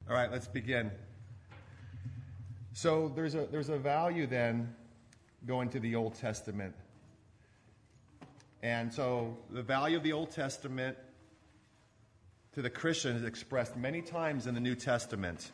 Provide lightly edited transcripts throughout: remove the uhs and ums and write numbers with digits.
All right, let's begin. So there's a value then going to the Old Testament. And so the value of the Old Testament to the Christian is expressed many times in the New Testament.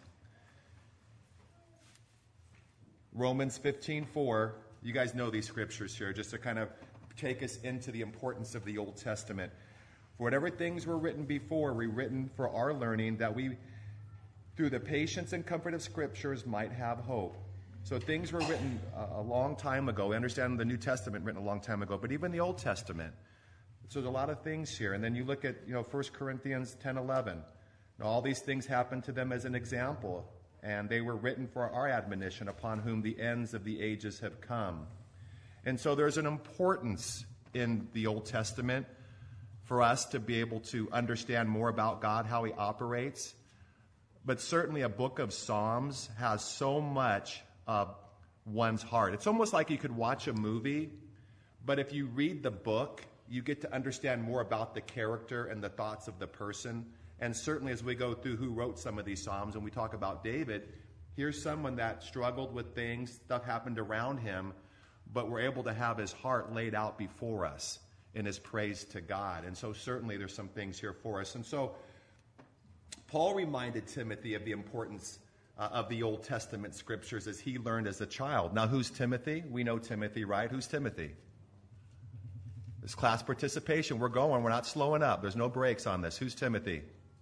Romans 15:4, you guys know these scriptures here, just to kind of take us into the importance of the Old Testament. For whatever things were written before were written for our learning, that we, through the patience and comfort of scriptures, might have hope. So things were written a long time ago. We understand the New Testament written a long time ago, but even the Old Testament. So there's a lot of things here. And then you look at 1 Corinthians 10:11. All these things happened to them as an example, and they were written for our admonition, upon whom the ends of the ages have come. And so there's an importance in the Old Testament for us to be able to understand more about God, how he operates. But certainly a book of Psalms has so much of one's heart. It's almost like you could watch a movie, but if you read the book, you get to understand more about the character and the thoughts of the person. And certainly as we go through who wrote some of these Psalms, and we talk about David, here's someone that struggled with things, stuff happened around him, but we're able to have his heart laid out before us in his praise to God. And so certainly there's some things here for us. And so Paul reminded Timothy of the importance of the Old Testament scriptures as he learned as a child. Now, who's Timothy? We know Timothy, right? Who's Timothy? This class participation, we're going. We're not slowing up. There's no breaks on this. Who's Timothy?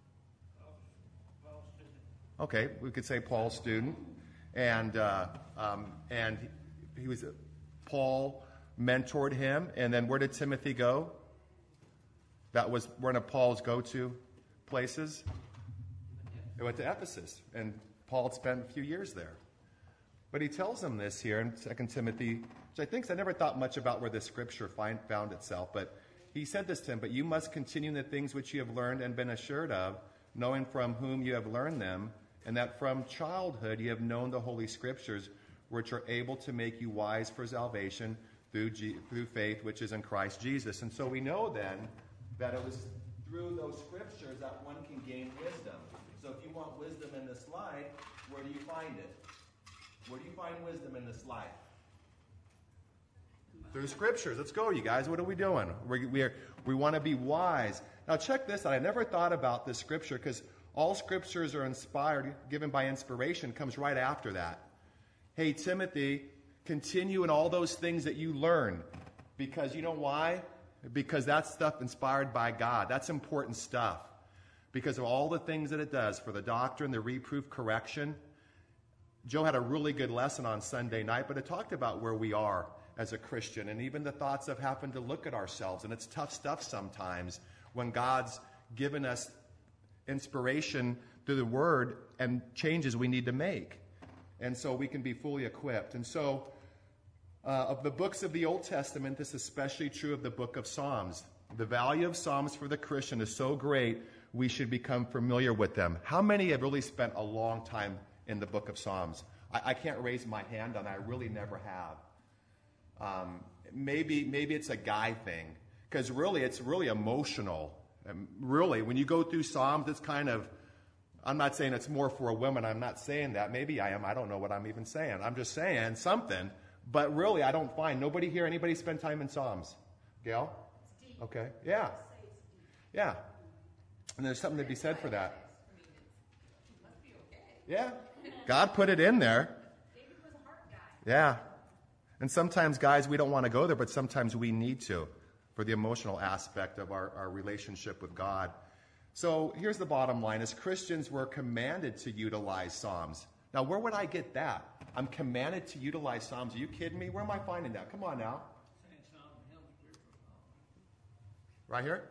Okay, we could say Paul's student. And he was Paul mentored him. And then where did Timothy go? That was one of Paul's go-to places. He went to Ephesus, and Paul had spent a few years there. But he tells him this here in 2 Timothy, which I think I never thought much about where this scripture found itself, but he said this to him, "But you must continue in the things which you have learned and been assured of, knowing from whom you have learned them, and that from childhood you have known the Holy Scriptures, which are able to make you wise for salvation through faith which is in Christ Jesus." And so we know then that it was through those scriptures that one can gain wisdom. So if you want wisdom in this life, where do you find it? Where do you find wisdom in this life? Through scriptures. Let's go, you guys. What are we doing? We want to be wise. Now check this out. I never thought about this scripture because all scriptures are inspired, given by inspiration, comes right after that. Hey, Timothy, continue in all those things that you learn. Because you know why? Because that's stuff inspired by God. That's important stuff. Because of all the things that it does for the doctrine, the reproof, correction. Joe had a really good lesson on Sunday night, but it talked about where we are as a Christian and even the thoughts of having to look at ourselves. And it's tough stuff sometimes when God's given us inspiration through the Word and changes we need to make. And so we can be fully equipped. And so of the books of the Old Testament, this is especially true of the book of Psalms. The value of Psalms for the Christian is so great, we should become familiar with them. How many have really spent a long time in the book of Psalms? I can't raise my hand on that. I really never have. Maybe it's a guy thing, because really it's really emotional. Really, when you go through Psalms, it's kind of, I'm not saying it's more for a woman. I'm not saying that. Maybe I am. I don't know what I'm even saying. I'm just saying something. But really, I don't find nobody here, anybody spend time in Psalms? Gail? Okay. Yeah. Yeah. And there's something to be said for that. Yeah. God put it in there. David was a heart guy. Yeah. And sometimes, guys, we don't want to go there, but sometimes we need to for the emotional aspect of our relationship with God. So here's the bottom line. As Christians, we're commanded to utilize Psalms. Now, where would I get that? I'm commanded to utilize Psalms. Are you kidding me? Where am I finding that? Come on now. Right here?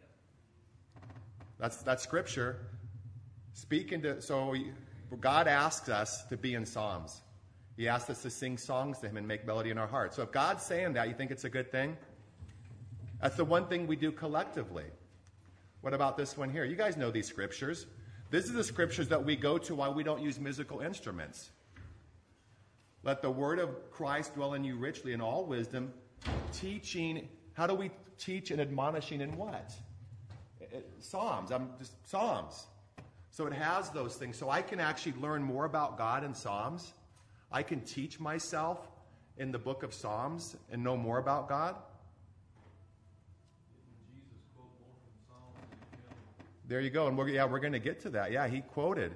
That's scripture. So God asks us to be in Psalms. He asks us to sing songs to him and make melody in our heart. So if God's saying that, you think it's a good thing? That's the one thing we do collectively. What about this one here? You guys know these scriptures. This is the scriptures that we go to while we don't use musical instruments. Let the word of Christ dwell in you richly in all wisdom, teaching. How do we teach and admonishing in what? Psalms. Psalms. So it has those things. So I can actually learn more about God in Psalms. I can teach myself in the book of Psalms and know more about God. There you go. And we're going to get to that. Yeah, he quoted.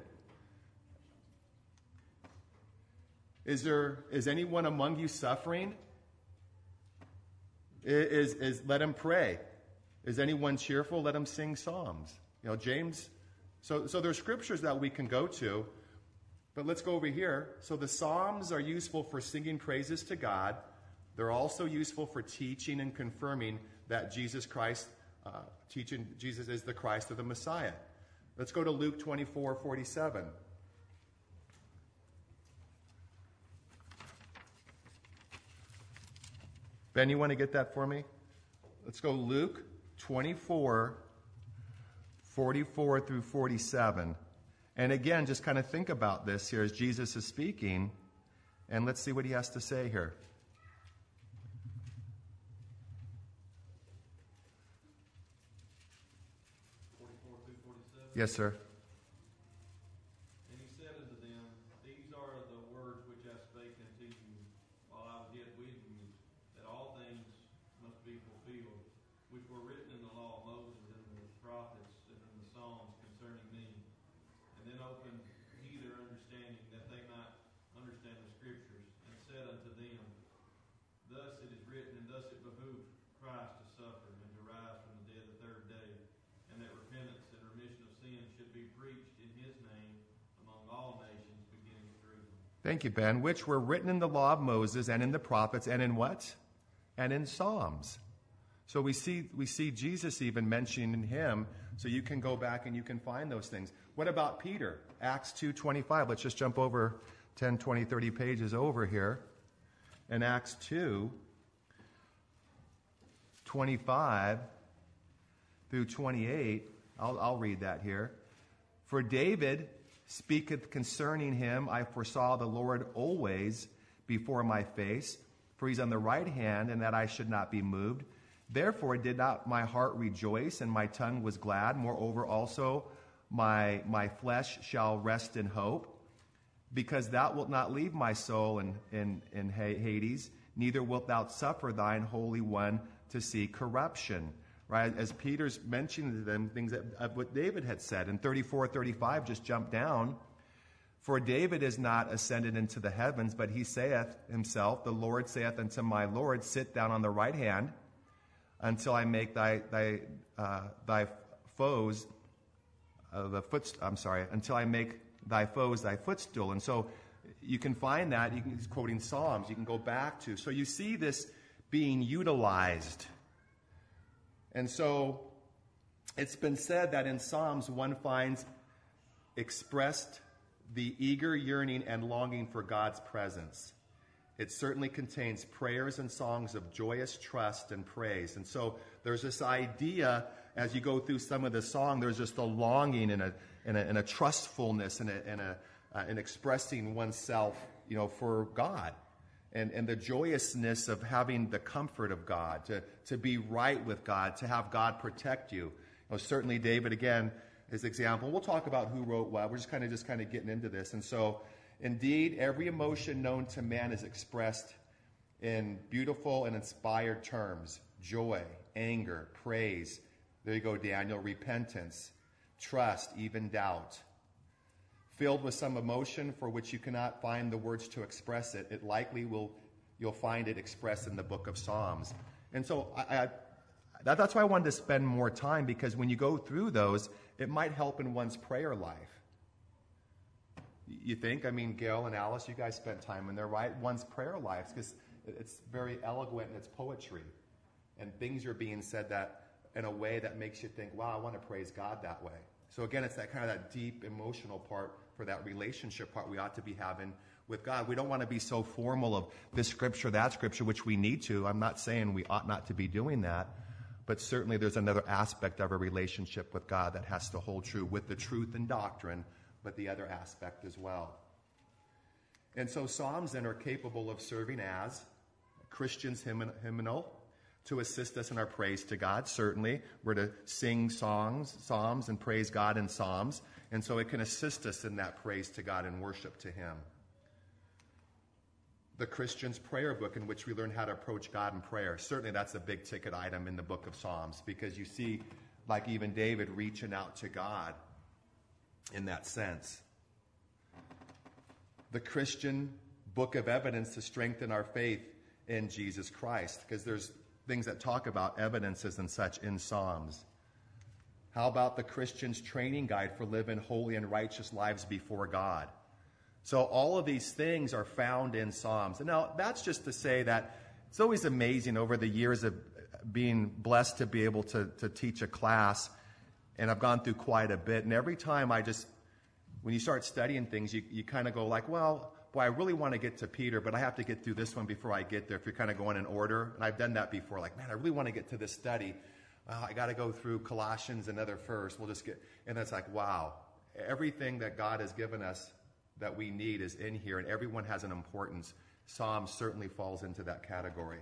Is anyone among you suffering? Let him pray. Is anyone cheerful? Let him sing psalms. James. So there's scriptures that we can go to, but let's go over here. So the psalms are useful for singing praises to God. They're also useful for teaching and confirming that Jesus is the Christ or the Messiah. Let's go to Luke 24:47. Ben, you want to get that for me? Let's go Luke 24:44 through 47. And again, just kind of think about this here as Jesus is speaking, and let's see what he has to say here. Yes, sir. And he said unto them, These are the words which I spake unto you while I was yet with you, that all things must be fulfilled, which were written in the law of Moses and the prophets and in the Psalms concerning me. And then opened he their understanding, that they might understand the Scriptures, and said unto them, Thus it is written, and thus it behooved Christ to suffer, and to rise from the dead the third day, and that repentance and remission of sins should be preached in his name among all nations, beginning at Jerusalem. Thank you, Ben. Which were written in the law of Moses and in the prophets and in what? And in Psalms. So we see Jesus even mentioning him, so you can go back and you can find those things. What about Peter? Acts 2:25. Let's just jump over 10, 20, 30 pages over here. In Acts 2:25 through 28, I'll read that here. For David speaketh concerning him, I foresaw the Lord always before my face, for he's on the right hand, and that I should not be moved. Therefore did not my heart rejoice, and my tongue was glad. Moreover also my flesh shall rest in hope, because thou wilt not leave my soul in Hades, neither wilt thou suffer thine Holy One to see corruption. Right? As Peter's mentioning to them things of what David had said. In 34:35, just jump down. For David is not ascended into the heavens, but he saith himself, the Lord saith unto my Lord, sit down on the right hand until I make thy foes until I make thy foes thy footstool. And so you can find that. He's quoting Psalms. You can go back to. So you see this being utilized. And so it's been said that in Psalms one finds expressed the eager yearning and longing for God's presence. It certainly contains prayers and songs of joyous trust and praise. And so there's this idea, as you go through some of the song, there's just a longing and a trustfulness and expressing oneself, for God. And the joyousness of having the comfort of God, to be right with God, to have God protect you. Certainly David, again, his example. We'll talk about who wrote what. We're just kind of getting into this. And so, indeed, every emotion known to man is expressed in beautiful and inspired terms. Joy, anger, praise. There you go, Daniel. Repentance, trust, even doubt. Filled with some emotion for which you cannot find the words to express it, it likely you'll find it expressed in the book of Psalms. And so that's why I wanted to spend more time, because when you go through those, it might help in one's prayer life. You think? I mean, Gail and Alice, you guys spent time in there, right? One's prayer lives, because it's very eloquent and it's poetry. And things are being said that in a way that makes you think, wow, I want to praise God that way. So again, it's that kind of that deep emotional part, for that relationship part we ought to be having with God. We don't want to be so formal of this scripture, that scripture, which we need to. I'm not saying we ought not to be doing that, but certainly there's another aspect of a relationship with God that has to hold true with the truth and doctrine, but the other aspect as well. And so Psalms then are capable of serving as Christian's hymnal to assist us in our praise to God. Certainly, we're to sing songs, psalms, and praise God in psalms. And so it can assist us in that praise to God and worship to Him. The Christian's prayer book, in which we learn how to approach God in prayer. Certainly that's a big ticket item in the book of Psalms, because you see, like even David, reaching out to God in that sense. The Christian book of evidence to strengthen our faith in Jesus Christ, because there's things that talk about evidences and such in Psalms. How about the Christian's training guide for living holy and righteous lives before God? So all of these things are found in Psalms. And now that's just to say that it's always amazing over the years of being blessed to be able to teach a class, and I've gone through quite a bit. And every time when you start studying things, you kind of go like, well, boy, I really want to get to Peter, but I have to get through this one before I get there, if you're kind of going in order. And I've done that before, like, man, I really want to get to this study. Well, I got to go through Colossians and other first. And it's like, wow, everything that God has given us that we need is in here, and everyone has an importance. Psalms certainly falls into that category.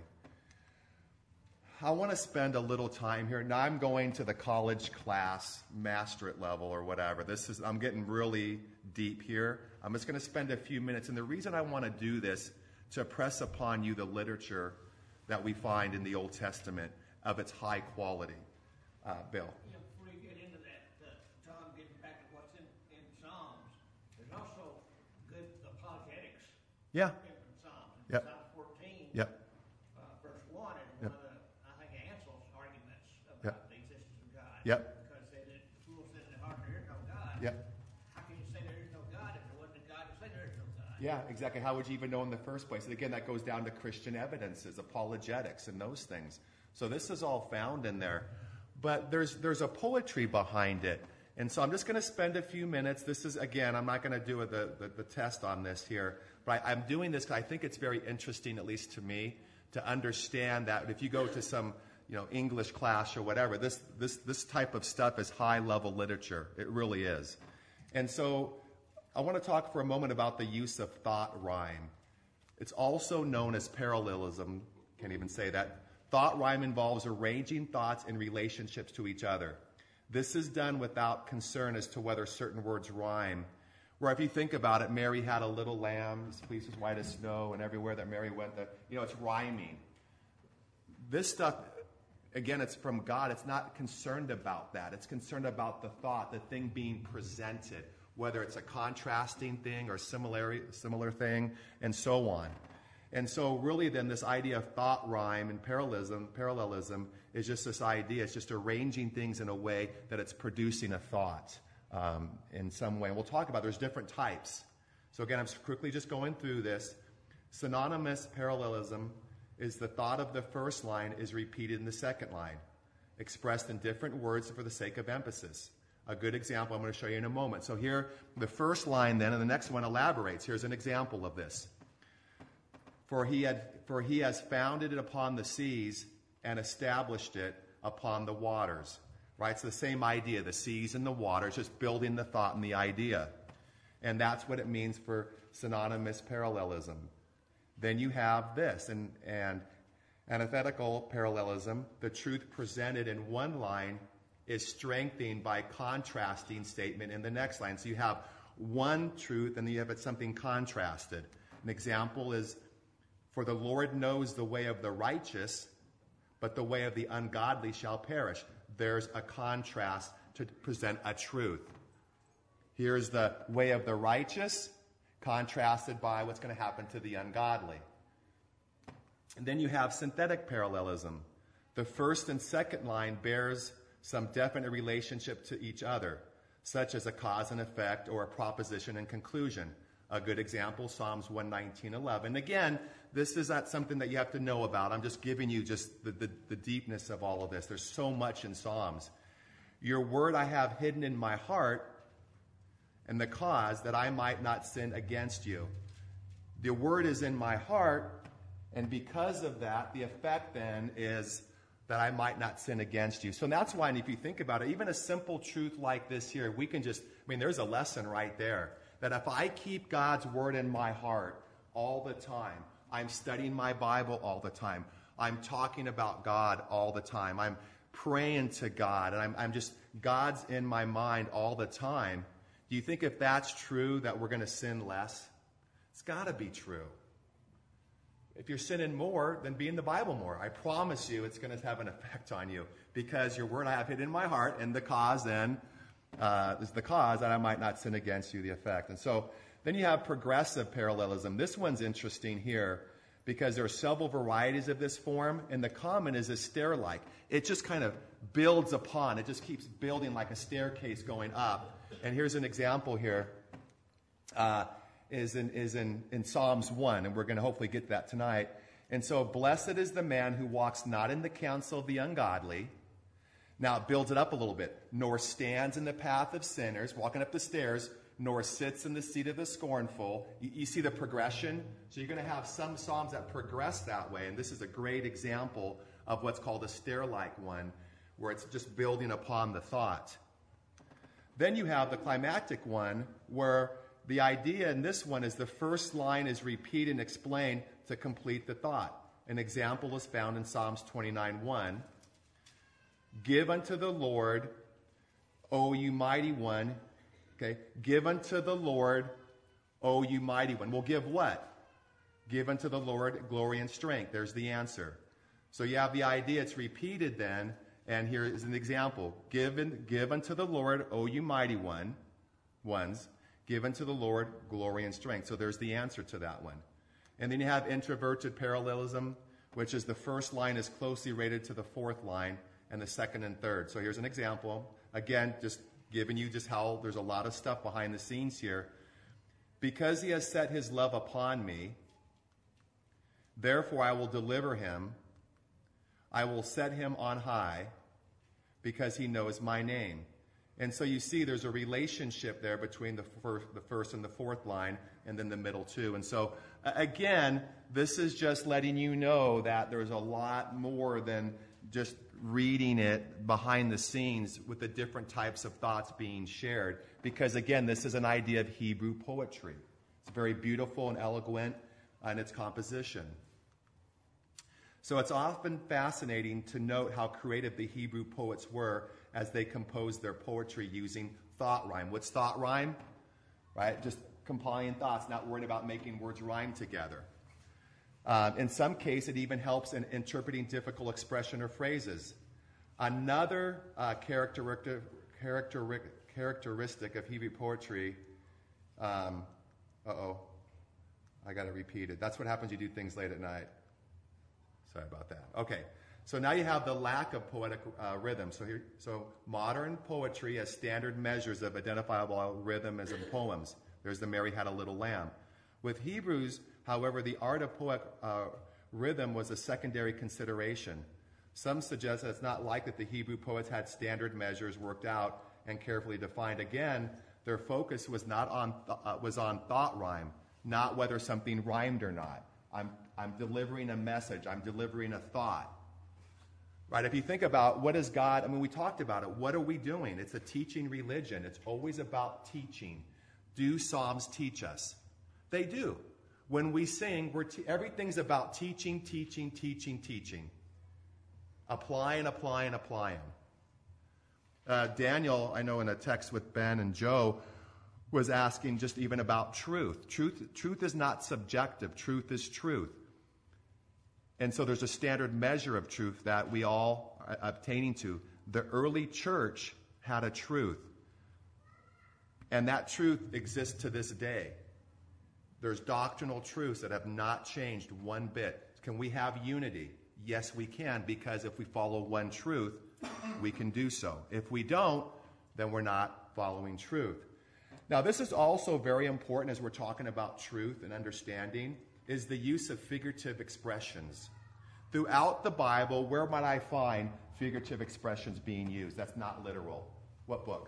I want to spend a little time here. Now I'm going to the college class, masterate level or whatever. I'm getting really deep here. I'm just going to spend a few minutes, and the reason I want to do this, to press upon you the literature that we find in the Old Testament of its high quality. Bill. Yeah, before you get into that, Tom, getting back to what's in Psalms, there's also good apologetics. Yeah. In Psalms. Yep. Psalm 14, Yep. Verse 1, and Yep. one of the, I think, Anselm's arguments about Yep. the existence of God. Yep. Because the fool said in their heart, there is no God. Yep. How can you say there is no God if there wasn't a God to say there is no God? Yeah, exactly. How would you even know in the first place? And again, that goes down to Christian evidences, apologetics, and those things. So this is all found in there. But there's a poetry behind it. And so I'm just going to spend a few minutes. This is, again, I'm not going to do the test on this here. But I'm doing this because I think it's very interesting, at least to me, to understand that if you go to some English class or whatever, this type of stuff is high-level literature. It really is. And so I want to talk for a moment about the use of thought rhyme. It's also known as parallelism. Can't even say that. Thought rhyme involves arranging thoughts in relationships to each other. This is done without concern as to whether certain words rhyme. Where if you think about it, Mary had a little lamb, his fleece was white as snow, and everywhere that Mary went, it's rhyming. This stuff, again, it's from God. It's not concerned about that. It's concerned about the thought, the thing being presented, whether it's a contrasting thing or similar thing, and so on. And so really then this idea of thought rhyme and parallelism is just this idea. It's just arranging things in a way that it's producing a thought in some way. And we'll talk about there's different types. So again, I'm quickly just going through this. Synonymous parallelism is the thought of the first line is repeated in the second line, expressed in different words for the sake of emphasis. A good example I'm going to show you in a moment. So here, the first line then, and the next one elaborates. Here's an example of this. For he has founded it upon the seas and established it upon the waters. Right? It's the same idea, the seas and the waters, just building the thought and the idea. And that's what it means for synonymous parallelism. Then you have this, and antithetical parallelism, the truth presented in one line is strengthened by contrasting statement in the next line. So you have one truth and then you have something contrasted. An example is, for the Lord knows the way of the righteous, but the way of the ungodly shall perish. There's a contrast to present a truth. Here's the way of the righteous, contrasted by what's going to happen to the ungodly. And then you have synthetic parallelism. The first and second line bears some definite relationship to each other, such as a cause and effect or a proposition and conclusion. A good example, Psalms 119:11. Again, this is not something that you have to know about. I'm just giving you just the deepness of all of this. There's so much in Psalms. Your word I have hidden in my heart, and the cause that I might not sin against you. The word is in my heart, and because of that, the effect then is that I might not sin against you. So that's why, and if you think about it, even a simple truth like this here, we can just, there's a lesson right there. That if I keep God's word in my heart all the time, I'm studying my Bible all the time, I'm talking about God all the time, I'm praying to God, and I'm just, God's in my mind all the time, Do you think if that's true that we're going to sin less? It's got to be true. If you're sinning more, then be in the Bible more. I promise you it's going to have an effect on you because your word I have hid in my heart, and the cause then is the cause that I might not sin against you, the effect. And so then you have progressive parallelism. This one's interesting here because there are several varieties of this form, and the common is a stair-like. It just kind of builds upon. It just keeps building like a staircase going up. And here's an example here. Is in Psalms 1, and we're going to hopefully get that tonight. And so, blessed is the man who walks not in the counsel of the ungodly. Now, it builds it up a little bit. Nor stands in the path of sinners, walking up the stairs, nor sits in the seat of the scornful. You see the progression? So you're going to have some psalms that progress that way, and this is a great example of what's called a stair-like one, where it's just building upon the thought. Then you have the climactic one, where the idea in this one is the first line is repeated and explained to complete the thought. An example is found in Psalms 29:1. Give unto the Lord, O you mighty one. Okay, give unto the Lord, O you mighty one. Well, give what? Give unto the Lord glory and strength. There's the answer. So you have the idea, it's repeated then, and here is an example. Give unto the Lord, O you mighty ones. Give unto the Lord glory and strength. So there's the answer to that one. And then you have introverted parallelism, which is the first line is closely related to the fourth line, and the second and third. So here's an example. Again, just giving you just how there's a lot of stuff behind the scenes here. Because he has set his love upon me, therefore I will deliver him. I will set him on high, because he knows my name. And so you see there's a relationship there between the first and the fourth line, and then the middle two. And so, again, this is just letting you know that there's a lot more than just reading it behind the scenes with the different types of thoughts being shared. Because, again, this is an idea of Hebrew poetry. It's very beautiful and eloquent in its composition. So it's often fascinating to note how creative the Hebrew poets were as they composed their poetry using thought rhyme. What's thought rhyme? Right? Just compiling thoughts, not worrying about making words rhyme together. In some cases, it even helps in interpreting difficult expression or phrases. Another characteristic of Hebrew poetry, I got to repeat it. That's what happens when you do things late at night. Sorry about that. Okay, so now you have the lack of poetic rhythm. So modern poetry has standard measures of identifiable rhythm as in poems. There's the Mary Had a Little Lamb. With Hebrews, however, the art of poetic rhythm was a secondary consideration. Some suggest that it's not likely that the Hebrew poets had standard measures worked out and carefully defined. Again, their focus was on thought rhyme, not whether something rhymed or not. I'm delivering a message. I'm delivering a thought. Right? If you think about what is God, we talked about it. What are we doing? It's a teaching religion. It's always about teaching. Do Psalms teach us? They do. When we sing, everything's about teaching. Applying. Daniel, I know in a text with Ben and Joe, was asking just even about truth. Truth is not subjective. Truth is truth. And so there's a standard measure of truth that we all are obtaining to. The early church had a truth. And that truth exists to this day. There's doctrinal truths that have not changed one bit. Can we have unity? Yes, we can, because if we follow one truth, we can do so. If we don't, then we're not following truth. Now, this is also very important as we're talking about truth and understanding, is the use of figurative expressions. Throughout the Bible, where might I find figurative expressions being used? That's not literal. What book?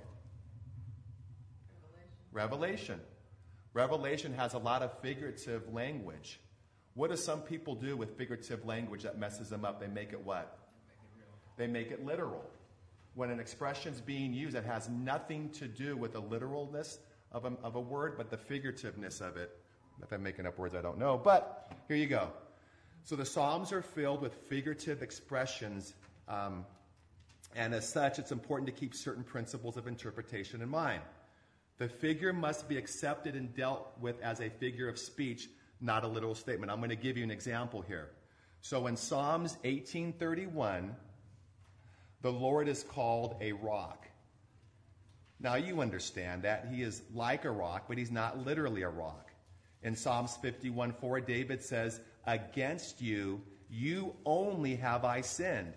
Revelation. Revelation has a lot of figurative language. What do some people do with figurative language that messes them up? They make it what? They make it literal. When an expression's being used that has nothing to do with the literalness of a word, but the figurativeness of it. If I'm making up words, I don't know. But here you go. So the Psalms are filled with figurative expressions, and as such, it's important to keep certain principles of interpretation in mind. The figure must be accepted and dealt with as a figure of speech, not a literal statement. I'm going to give you an example here. So in Psalms 18:31, the Lord is called a rock. Now you understand that he is like a rock, but he's not literally a rock. In Psalms 51:4, David says, "Against you, you only have I sinned."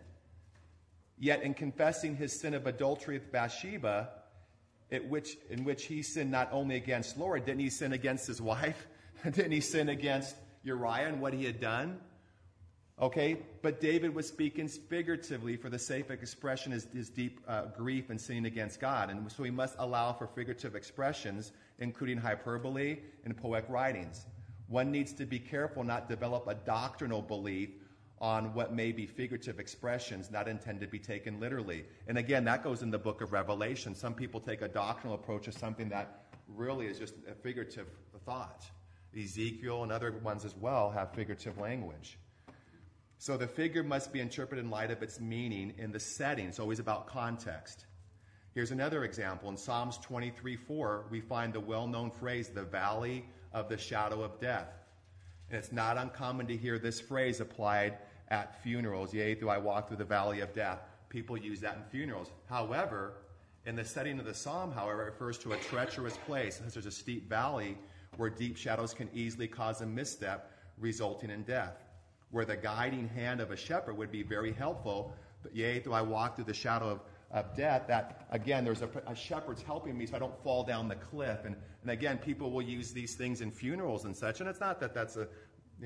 Yet in confessing his sin of adultery with Bathsheba, in which he sinned not only against Lord, didn't he sin against his wife? Didn't he sin against Uriah and what he had done? Okay, but David was speaking figuratively for the sake of expression his deep grief and sinning against God. And so he must allow for figurative expressions, including hyperbole and poetic writings. One needs to be careful not to develop a doctrinal belief on what may be figurative expressions not intended to be taken literally. And again, that goes in the book of Revelation. Some people take a doctrinal approach to something that really is just a figurative thought. Ezekiel and other ones as well have figurative language. So the figure must be interpreted in light of its meaning in the setting. It's always about context. Here's another example. In Psalms 23:4, we find the well-known phrase, the valley of the shadow of death. And it's not uncommon to hear this phrase applied at funerals. Yea, though I walk through the valley of death. People use that in funerals. However, in the setting of the psalm, however, it refers to a treacherous place. Since there's a steep valley where deep shadows can easily cause a misstep, resulting in death. Where the guiding hand of a shepherd would be very helpful. But yea, though I walk through the shadow of death, that, again, there's a shepherd's helping me so I don't fall down the cliff. And again, people will use these things in funerals and such. And it's not that that's that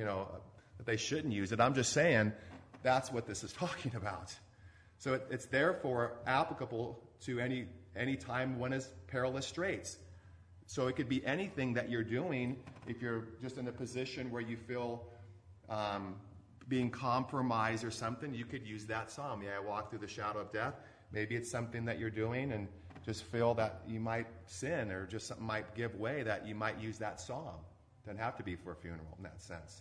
they shouldn't use it. I'm just saying that's what this is talking about. So it's therefore applicable to any time one is perilous straits. So it could be anything that you're doing if you're just in a position where you feel being compromised or something, you could use that psalm. Yeah, I walk through the shadow of death. Maybe it's something that you're doing and just feel that you might sin or just something might give way, that you might use that psalm. Doesn't have to be for a funeral in that sense.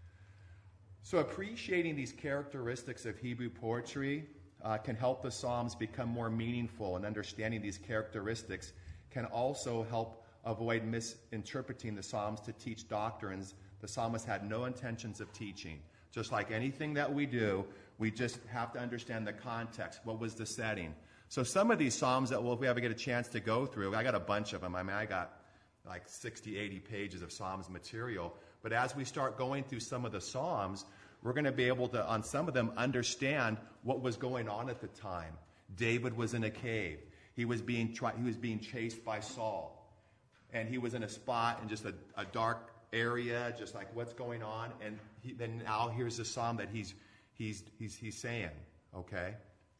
So appreciating these characteristics of Hebrew poetry can help the psalms become more meaningful, and understanding these characteristics can also help avoid misinterpreting the psalms to teach doctrines the psalmist had no intentions of teaching. Just like anything that we do, we just have to understand the context. What was the setting? So some of these psalms that if we ever get a chance to go through, I got a bunch of them. I mean, I got like 60, 80 pages of psalms material. But as we start going through some of the psalms, we're going to be able to, on some of them, understand what was going on at the time. David was in a cave. He was being chased by Saul. And he was in a spot in just a dark area, just like what's going on, and then now here's the psalm that he's saying. Okay,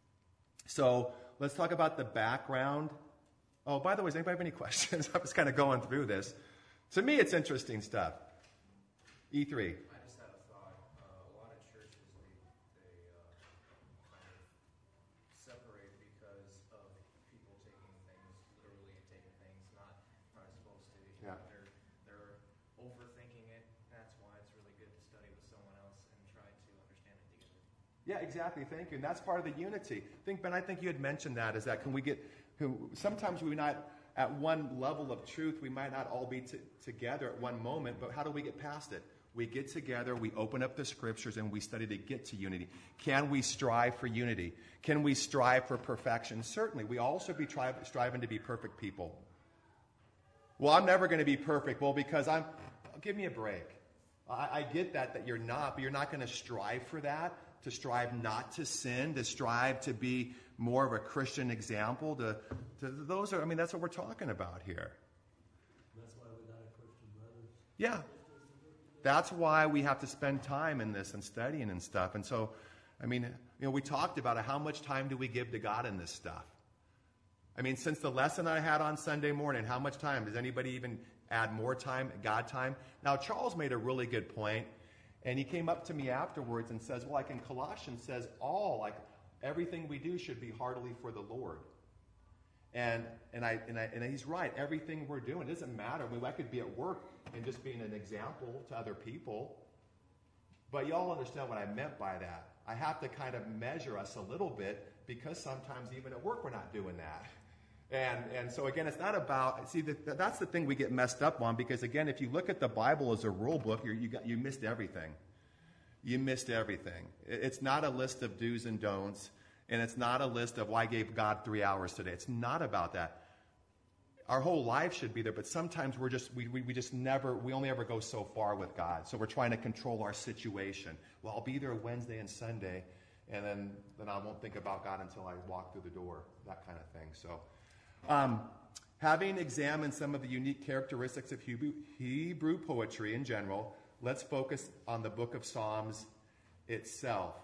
so let's talk about the background. Oh, by the way, does anybody have any questions? I was kind of going through this. To me, it's interesting stuff. E3. I just had a thought. A lot of churches they kind of separate because of people taking things literally and taking things not as supposed to. Yeah. They're overthinking it. That's why it's really good to study with someone else and try to understand it together. Yeah, exactly. Thank you. And that's part of the unity. Ben, I think you had mentioned that, is that sometimes we're not at one level of truth. We might not all be together at one moment, but how do we get past it? We get together, we open up the scriptures, and we study to get to unity. Can we strive for unity? Can we strive for perfection? Certainly. We all should be striving to be perfect people. Well, I'm never going to be perfect. Well, because give me a break. I get that you're not, but you're not going to strive for that, to strive not to sin, to strive to be more of a Christian example. That's what we're talking about here. That's why we got a Christian brothers. Yeah. That's why we have to spend time in this and studying and stuff. And so, we talked about it. How much time do we give to God in this stuff? Since the lesson I had on Sunday morning, how much time? Does anybody even add more time, God time? Now, Charles made a really good point, and he came up to me afterwards and says, well, like in Colossians says, everything we do should be heartily for the Lord. And he's right. Everything we're doing, it doesn't matter. I could be at work and just being an example to other people. But y'all understand what I meant by that. I have to kind of measure us a little bit, because sometimes even at work we're not doing that. And so again, it's not about, see, that's the thing we get messed up on, because again, if you look at the Bible as a rule book, you missed everything. You missed everything. It's not a list of do's and don'ts, and it's not a list of, well, I gave God 3 hours today. It's not about that. Our whole life should be there, but sometimes we only ever go so far with God. So we're trying to control our situation. Well, I'll be there Wednesday and Sunday, and then I won't think about God until I walk through the door, that kind of thing. So having examined some of the unique characteristics of Hebrew poetry in general, let's focus on the book of Psalms itself.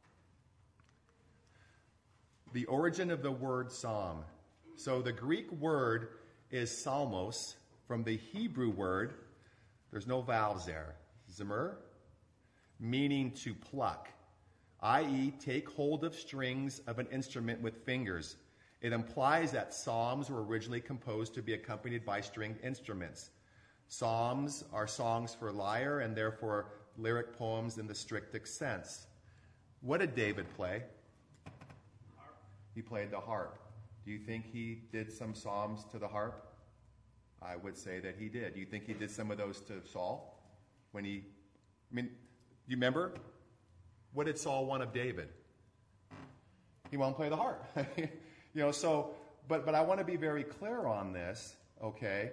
The origin of the word psalm. So the Greek word is psalmos, from the Hebrew word, there's no vowels there, zimmer, meaning to pluck, i.e. take hold of strings of an instrument with fingers. It implies that psalms were originally composed to be accompanied by stringed instruments. Psalms are songs for lyre and therefore lyric poems in the strictest sense. What did David play? Harp. He played the harp. Do you think he did some psalms to the harp? I would say that he did. Do you think he did some of those to Saul? Do you remember? What did Saul want of David? He wanted to play the harp. But I want to be very clear on this, okay?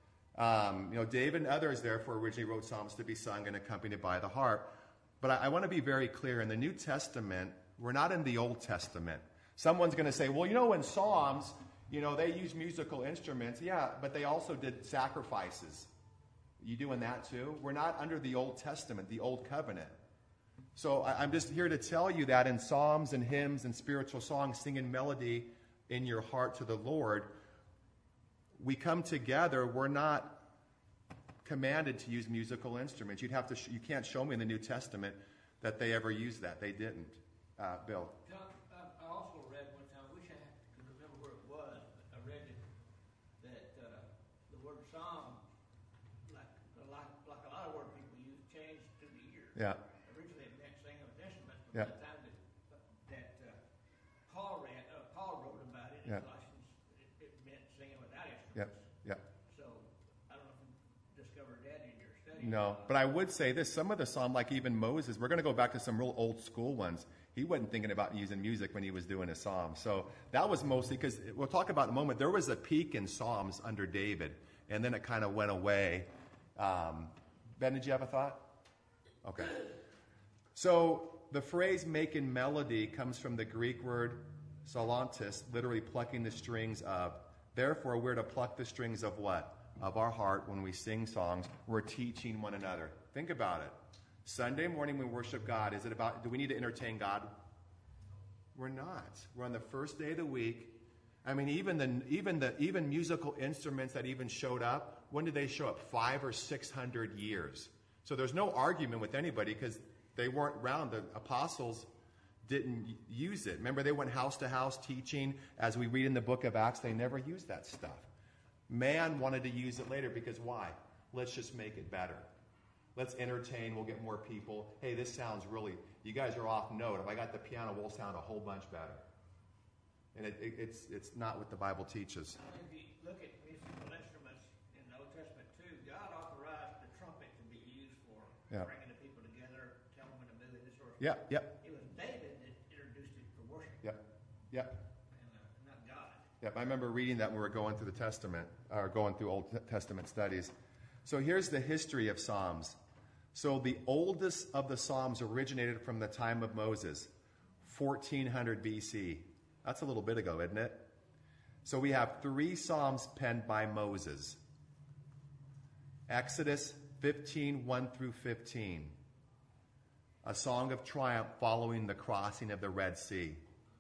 David and others, therefore, originally wrote psalms to be sung and accompanied by the harp. But I want to be very clear. In the New Testament, we're not in the Old Testament. Someone's going to say, well, in Psalms, they use musical instruments. Yeah, but they also did sacrifices. You doing that too? We're not under the Old Testament, the Old Covenant. So I'm just here to tell you that in psalms and hymns and spiritual songs, singing melody in your heart to the Lord, we come together. We're not commanded to use musical instruments. You can't show me in the New Testament that they ever used that. They didn't. Bill. John, I also read one time, I wish I could remember where it was, but I read it, that the word psalm, like a lot of words people use, changed through the years. Yeah. Originally it meant singing of instruments, but Yeah. by the time that Paul wrote about it in Yeah. Colossians, it meant singing without Yep. instruments. Yep. So I don't know if you discovered that in your study. No, but I would say this. Some of the psalm, like even Moses, we're going to go back to some real old school ones. He wasn't thinking about using music when he was doing his psalm. So that was mostly because, we'll talk about in a moment, there was a peak in psalms under David, and then it kind of went away. Ben, did you have a thought? Okay. So the phrase making melody comes from the Greek word psalantis, literally plucking the strings of. Therefore, we're to pluck the strings of what? Of our heart when we sing songs. We're teaching one another. Think about it. Sunday morning we worship God. Is it about, do we need to entertain God? We're not. We're on the first day of the week. I mean, even musical instruments that even showed up, when did they show up? 500 or 600 years. So there's no argument with anybody because they weren't around. The apostles didn't use it. Remember, they went house to house teaching. As we read in the book of Acts, they never used that stuff. Man wanted to use it later because why? Let's just make it better. Let's entertain. We'll get more people. Hey, this sounds really, you guys are off note. If I got the piano, we'll sound a whole bunch better. And it's not what the Bible teaches. If you look at musical instruments in the Old Testament too, God authorized the trumpet to be used for bringing the people together, telling them when to move, and this sort of Yeah, stuff. yep, It was David that introduced it for worship, yep, yep. and not God. Yep, I remember reading that when we were going through the Testament, or going through Old Testament studies. So here's the history of Psalms. So the oldest of the Psalms originated from the time of Moses, 1400 BC. That's a little bit ago, isn't it? So we have 3 Psalms penned by Moses. Exodus 15, 1 through 15. A song of triumph following the crossing of the Red Sea.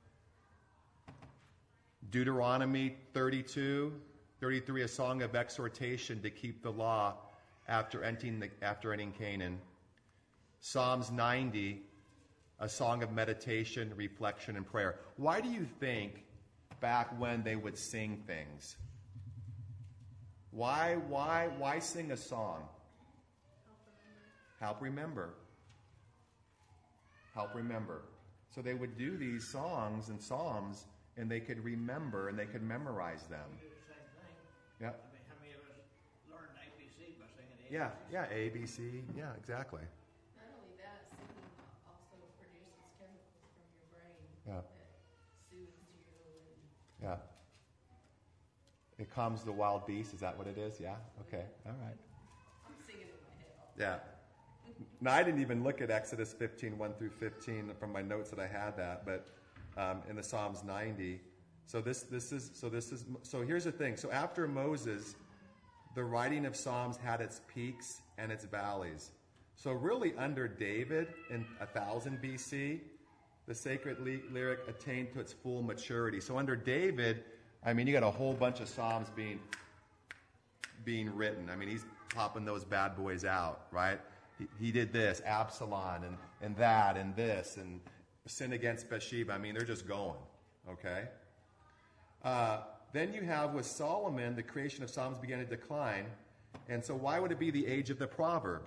Deuteronomy 32, 33, a song of exhortation to keep the law after entering Canaan. Psalms 90, a song of meditation, reflection, and prayer. Why do you think back when they would sing things? Why sing a song? Help remember. Help remember. So they would do these songs and psalms and they could remember and they could memorize them. We do the same thing. Yeah. I mean, how many of us learned ABC by singing ABC? Yeah, ABC. Yeah, exactly. Not only that, singing also produces chemicals from your brain Yeah. that soothes you and Yeah. It calms the wild beast. Is that what it is? Yeah. Okay. All right. I'm singing in my head all Yeah. Now, I didn't even look at Exodus 15, 1 through 15 from my notes that I had that, but in the Psalms 90. So here's the thing. So after Moses, the writing of Psalms had its peaks and its valleys. So really under David in 1000 BC, the sacred lyric attained to its full maturity. So under David, I mean, you got a whole bunch of Psalms being written. I mean, he's popping those bad boys out, right? He did this, Absalom, and that, and this, and sin against Bathsheba. I mean, they're just going, okay? Then you have with Solomon, the creation of Psalms began to decline. And so why would it be the age of the proverb?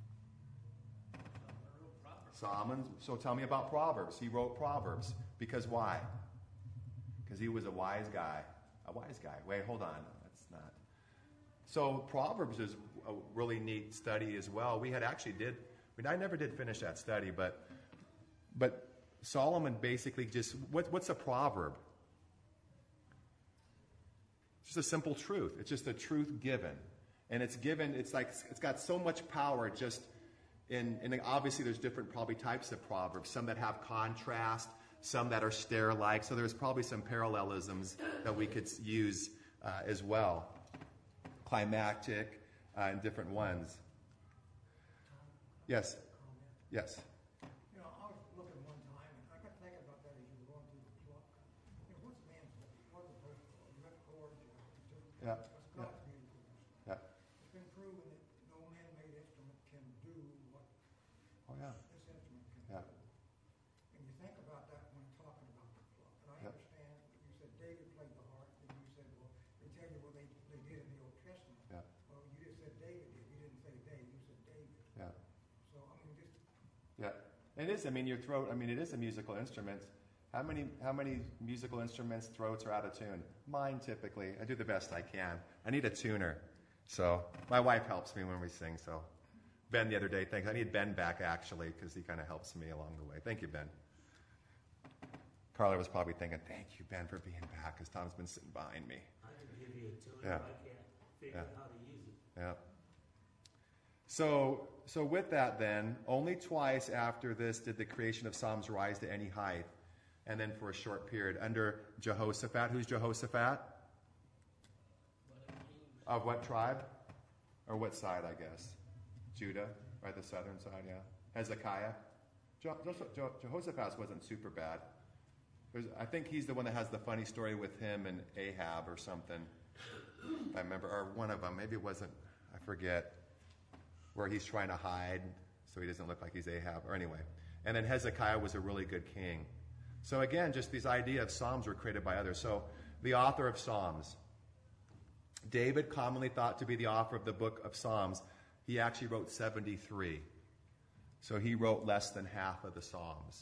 Solomon, so tell me about Proverbs. He wrote Proverbs. Because why? Because he was a wise guy. A wise guy. Wait, hold on. That's not. So Proverbs is a really neat study as well. I never did finish that study, but Solomon basically just, what's a proverb? It's just a simple truth. It's just a truth given. And it's got so much power just and obviously there's different probably types of proverbs, some that have contrast, some that are stare-like, so there's probably some parallelisms that we could use as well. Climactic and different ones. Yes. Yes. You know, I was looking one time, and I got thinking about that as you were going through the book. You know, what's man's voice? What are the first chord? You got chords, you got Yeah. what's God's musical instrument? Yeah. It's been proven that no man-made instrument can do what Oh, yeah. this instrument can Yeah. do. And you think about that when talking about the flock. And I Yeah. understand you said David played the harp, and you said, well, they tell you what they did in the Old Testament. Yeah. Well, you just said David did. You didn't say they. You said David. Yeah. So I mean, just Yeah. It is. I mean, your throat. I mean, it is a musical instrument. How many musical instruments' throats are out of tune? Mine typically. I do the best I can. I need a tuner. So my wife helps me when we sing. So Ben the other day, thanks. I need Ben back actually because he kind of helps me along the way. Thank you, Ben. Carla was probably thinking, "Thank you, Ben, for being back," because Tom's been sitting behind me. I can give you a tuner, Yeah. I can't figure out how to use it. Yeah. So with that then, only twice after this did the creation of Psalms rise to any height, and then for a short period under Jehoshaphat. Who's Jehoshaphat? Of what tribe? Or what side, I guess? Judah, right, the southern side, yeah. Hezekiah. Jehoshaphat wasn't super bad. I think he's the one that has the funny story with him and Ahab or something. If I remember, or one of them, maybe it wasn't, I forget, where he's trying to hide so he doesn't look like he's Ahab, or anyway. And then Hezekiah was a really good king. So again, just this idea of Psalms were created by others. So the author of Psalms, David, commonly thought to be the author of the book of Psalms, he actually wrote 73. So he wrote less than half of the Psalms.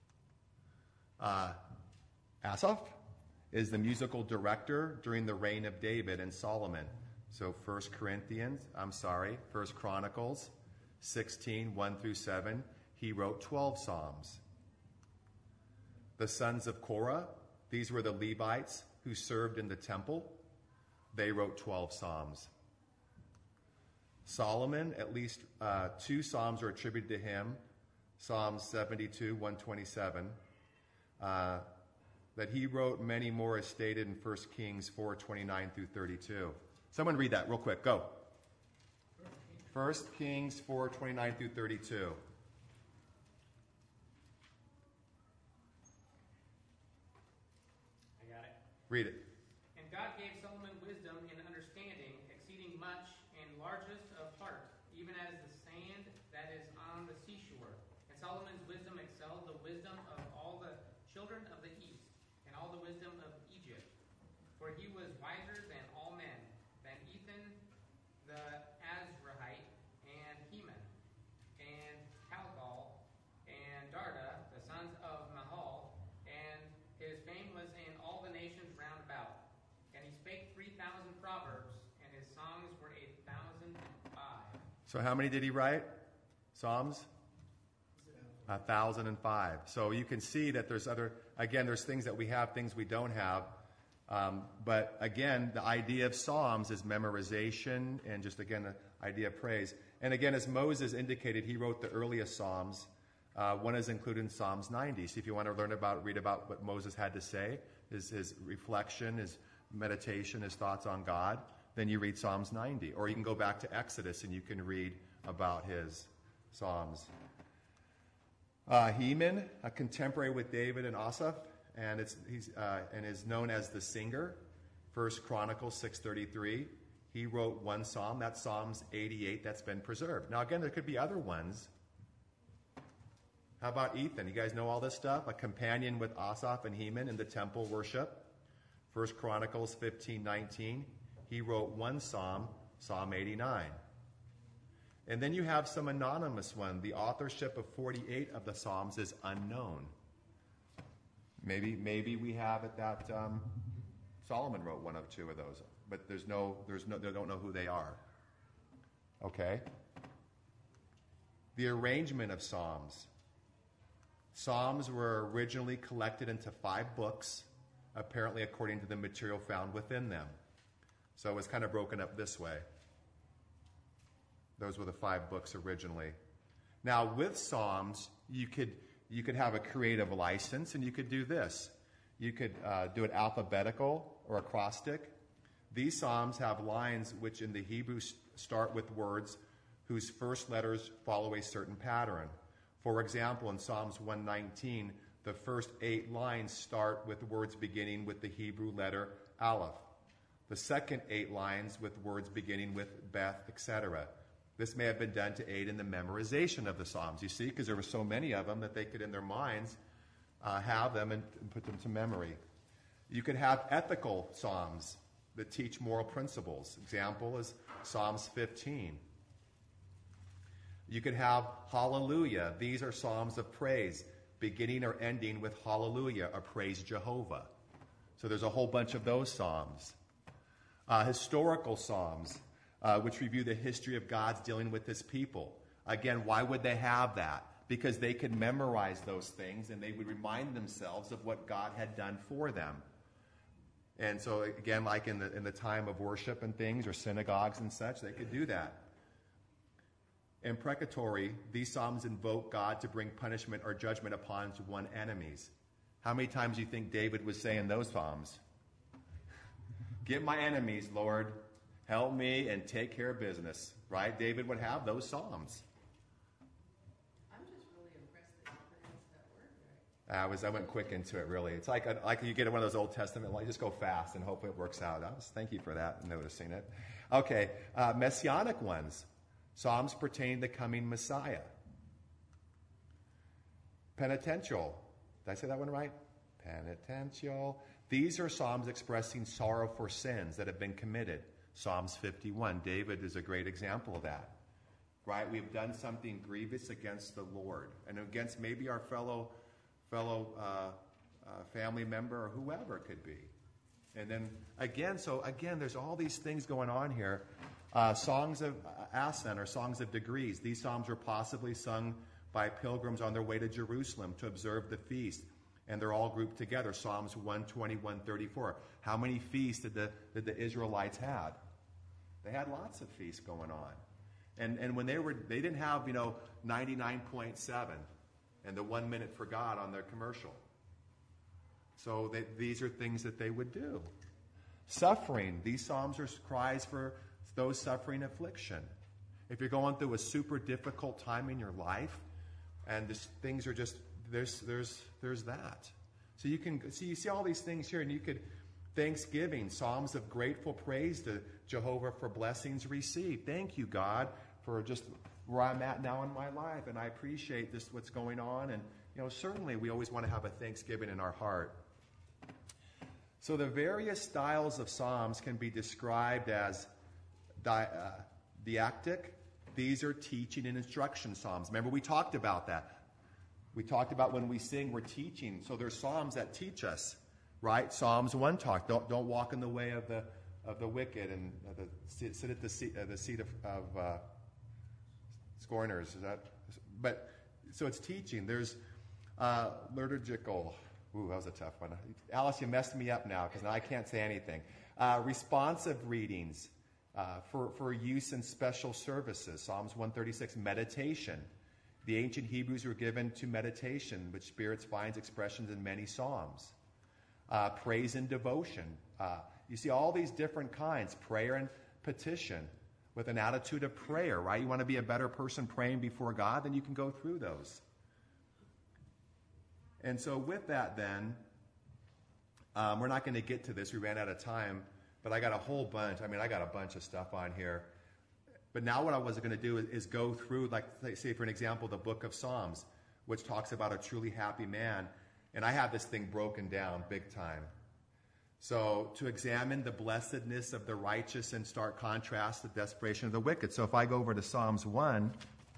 Asaph is the musical director during the reign of David and Solomon. So 1 Chronicles 16, 1 through 7, he wrote 12 Psalms. The sons of Korah, these were the Levites who served in the temple. They wrote 12 Psalms. Solomon, at least 2 Psalms are attributed to him. Psalm 72, 127. That he wrote many more as stated in 1 Kings 4, 29 through 32. Someone read that real quick. Go. 1 Kings 4, 29 through 32. I got it. Read it. And God gave Solomon wisdom and understanding, exceeding much and largest of heart, even as the sand that is on the seashore. And Solomon's wisdom excelled the wisdom of all the children of the east, and all the wisdom of Egypt. For he was wiser than all men, than Ethan the Azrahite, and Heman, and Calcol, and Darda, the sons of Mahal, and his fame was in all So how many did he write? Psalms? 1,005. So you can see that there's there's things that we have, things we don't have. But again, the idea of Psalms is memorization and just, again, the idea of praise. And again, as Moses indicated, he wrote the earliest Psalms. One is included in Psalms 90. So if you want to read about what Moses had to say, his reflection, his meditation, his thoughts on God, then you read Psalms 90. Or you can go back to Exodus and you can read about his Psalms. Heman, a contemporary with David and Asaph, and is known as the singer. 1 Chronicles 6:33. He wrote one psalm. That's Psalms 88. That's been preserved. Now again, there could be other ones. How about Ethan? You guys know all this stuff? A companion with Asaph and Heman in the temple worship. 1 Chronicles 15:19. He wrote one psalm, Psalm 89. And then you have some anonymous one. The authorship of 48 of the Psalms is unknown. Maybe we have it that Solomon wrote one of two of those, but they don't know who they are. Okay? The arrangement of Psalms. Psalms were originally collected into 5 books, apparently according to the material found within them. So it was kind of broken up this way. Those were the 5 books originally. Now, with Psalms, you could have a creative license, and you could do this. You could do it alphabetical or acrostic. These Psalms have lines which in the Hebrew start with words whose first letters follow a certain pattern. For example, in Psalms 119, the first 8 lines start with words beginning with the Hebrew letter Aleph. The second 8 lines with words beginning with Beth, etc. This may have been done to aid in the memorization of the Psalms, you see, because there were so many of them that they could, in their minds, have them and put them to memory. You could have ethical Psalms that teach moral principles. Example is Psalms 15. You could have Hallelujah. These are Psalms of praise, beginning or ending with Hallelujah, or praise Jehovah. So there's a whole bunch of those Psalms. Historical Psalms, which review the history of God's dealing with his people. Again, why would they have that? Because they could memorize those things and they would remind themselves of what God had done for them. And so, again, like in the time of worship and things, or synagogues and such, they could do that. Imprecatory, these Psalms invoke God to bring punishment or judgment upon one's enemies. How many times do you think David was saying those Psalms? Get my enemies, Lord. Help me and take care of business. Right? David would have those Psalms. I'm just really impressed that you pronounced that word right. I went quick into it, really. It's like you get one of those Old Testament, like just go fast and hope it works out. Thank you for that, noticing it. Okay, messianic ones. Psalms pertain to the coming Messiah. Penitential. Did I say that one right? Penitential. These are Psalms expressing sorrow for sins that have been committed. Psalms 51. David is a great example of that. Right? We've done something grievous against the Lord and against maybe our fellow family member or whoever it could be. And then again, there's all these things going on here. Songs of ascent or songs of degrees. These psalms were possibly sung by pilgrims on their way to Jerusalem to observe the feast. And they're all grouped together. Psalms 120, 134. How many feasts did the Israelites have? They had lots of feasts going on. And when they didn't have, 99.7 and the 1 minute for God on their commercial. So these are things that they would do. Suffering. These psalms are cries for those suffering affliction. If you're going through a super difficult time in your life, and things are just there's that. So you see all these things here, and you could thanksgiving, psalms of grateful praise to Jehovah for blessings received. Thank you, God, for just where I'm at now in my life, and I appreciate this what's going on. And certainly we always want to have a thanksgiving in our heart. So the various styles of psalms can be described as didactic. These are teaching and instruction psalms. Remember, we talked about that. We talked about when we sing, we're teaching. So there's psalms that teach us, right? Psalms 1 talk. Don't walk in the way of the wicked and sit at the seat of Scorners, is that? But, so it's teaching. There's liturgical. Ooh, that was a tough one. Alice, you messed me up now because now I can't say anything. Responsive readings for use in special services. Psalms 136, meditation. The ancient Hebrews were given to meditation, which spirits finds expressions in many psalms. Praise and devotion. You see all these different kinds. Prayer and petition with an attitude of prayer, right? You want to be a better person praying before God, then you can go through those. And so with that then, we're not going to get to this. We ran out of time, but I got a whole bunch. I mean, I got a bunch of stuff on here. But now what I was going to do is go through, like, say, for an example, the book of Psalms, which talks about a truly happy man. And I have this thing broken down big time. So to examine the blessedness of the righteous and stark contrast the desperation of the wicked. So if I go over to Psalms 1,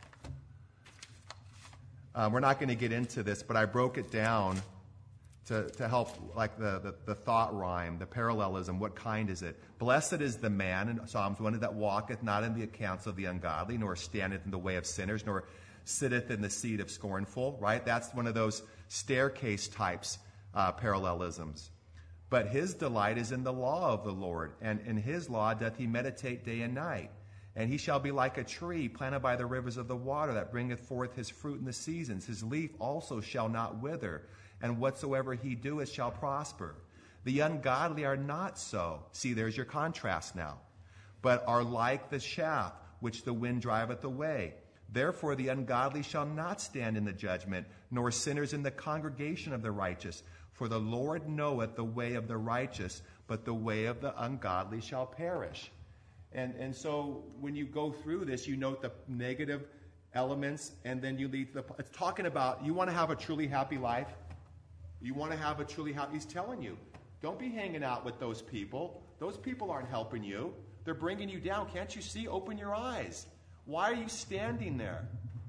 we're not going to get into this, but I broke it down to help, like the thought rhyme, the parallelism. What kind is it? Blessed is the man, in Psalms 1, that walketh not in the accounts of the ungodly, nor standeth in the way of sinners, nor sitteth in the seat of scornful, right? That's one of those staircase types parallelisms. But his delight is in the law of the Lord, and in his law doth he meditate day and night. And he shall be like a tree planted by the rivers of the water, that bringeth forth his fruit in the seasons. His leaf also shall not wither, and whatsoever he doeth shall prosper. The ungodly are not so. See, there's your contrast now. But are like the chaff, which the wind driveth away. Therefore the ungodly shall not stand in the judgment, nor sinners in the congregation of the righteous. For the Lord knoweth the way of the righteous, but the way of the ungodly shall perish. And so when you go through this, you note the negative elements, and then you lead to it's talking about, you want to have a truly happy life? You want to have a truly happy, he's telling you, don't be hanging out with those people. Those people aren't helping you. They're bringing you down. Can't you see? Open your eyes. Why are you standing there?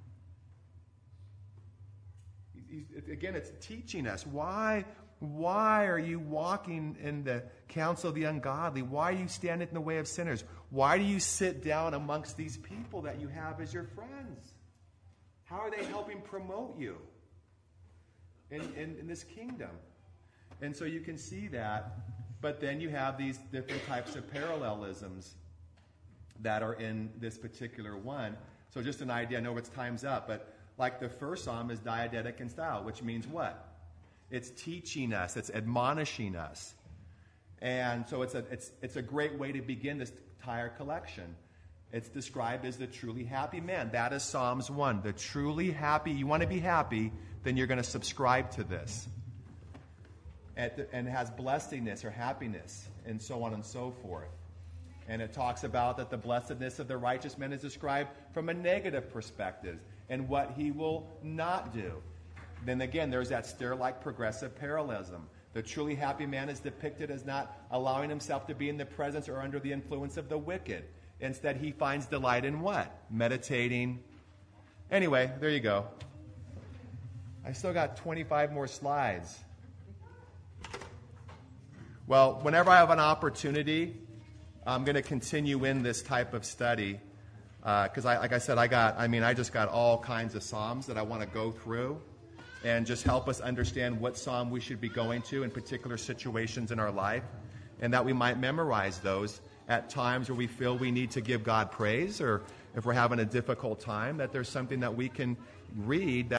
Again, it's teaching us. Why are you walking in the counsel of the ungodly? Why are you standing in the way of sinners? Why do you sit down amongst these people that you have as your friends? How are they helping promote you in this kingdom? And so you can see that, but then you have these different types of parallelisms that are in this particular one. So just an idea, I know it's time's up, but like the first psalm is diegetic in style, which means what? It's teaching us, it's admonishing us. And so it's a great way to begin this entire collection. It's described as the truly happy man. That is Psalms 1. The truly happy, you want to be happy, then you're going to subscribe to this. And it has blessedness or happiness, and so on and so forth. And it talks about that the blessedness of the righteous man is described from a negative perspective, and what he will not do. Then again, there's that stair-like progressive parallelism. The truly happy man is depicted as not allowing himself to be in the presence or under the influence of the wicked. Instead, he finds delight in what? Meditating. Anyway, there you go. I still got 25 more slides. Well, whenever I have an opportunity, I'm going to continue in this type of study. Because, like I said, I just got all kinds of Psalms that I want to go through and just help us understand what Psalm we should be going to in particular situations in our life, and that we might memorize those at times where we feel we need to give God praise, or if we're having a difficult time, that there's something that we can read that